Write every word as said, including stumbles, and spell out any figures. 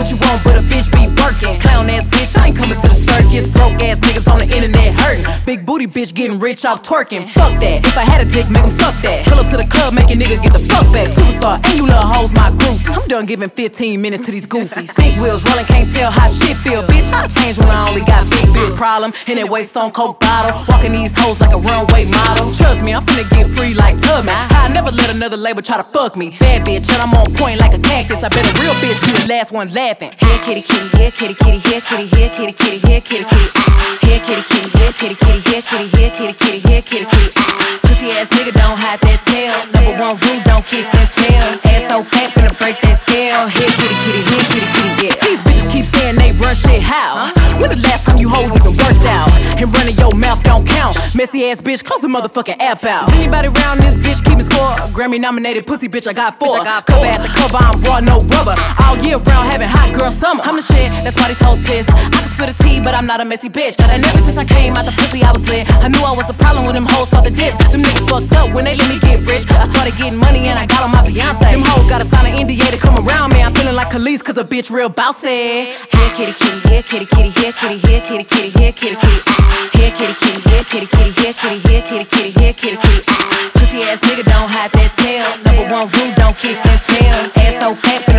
what you want, but a bitch be working. Clown ass bitch, I ain't coming to the circus. Broke ass niggas on the internet hurting. Big booty bitch getting rich off twerking. Fuck that, if I had a dick, make him suck that. Pull up to the club, make a nigga get the fuck back. Superstar, and you little hoes my groupies. I'm done giving fifteen minutes to these goofies. Big wheels rolling, can't tell how shit feel. Bitch, I changed when I only got big bitch problem. In that waist on coke bottle, walking these hoes like a runway model. Trust me, I'm finna get free like Tubman. I never let another label try to fuck me. Bad bitch, and I'm on point like a cactus. I bet a real bitch be the last one laughing. Here kitty kitty, here kitty kitty, here kitty, here kitty kitty, here kitty kitty. Here kitty kitty, here kitty kitty, here kitty, here kitty kitty, here kitty kitty. Pussy ass nigga don't hide that tail. Number one rule, don't kiss and tell. Ass so fat, finna break that scale. Here kitty kitty, here kitty kitty, yeah. These bitches keep saying they run shit how? When the last time you hoes even worked out? And running your mouth don't count. Messy ass bitch, close the motherfucking app out. Is anybody around this bitch keeping score? Grammy nominated pussy bitch, I got four. Cover at the cover, I'm raw, no rubber. All year round, having hot girl summer. I'm the shit, that's why these hoes pissed. I can spill the tea, but I'm not a messy bitch. And ever since I came out the pussy, I was lit. I knew I was the problem when them hoes started diss. Them niggas fucked up when they let me get rich. I started getting money and I got on my Beyonce. Them hoes gotta sign an N D A to come around me. I'm feeling like Khalees, cause a bitch real bossy. Here kitty kitty, here kitty kitty, here kitty, here kitty kitty, here kitty kitty. Here kitty kitty, here kitty kitty, here kitty, here kitty kitty, here kitty kitty. Pussy ass nigga don't hide that tail. Number one rule, don't kiss and tell. Ass so fat.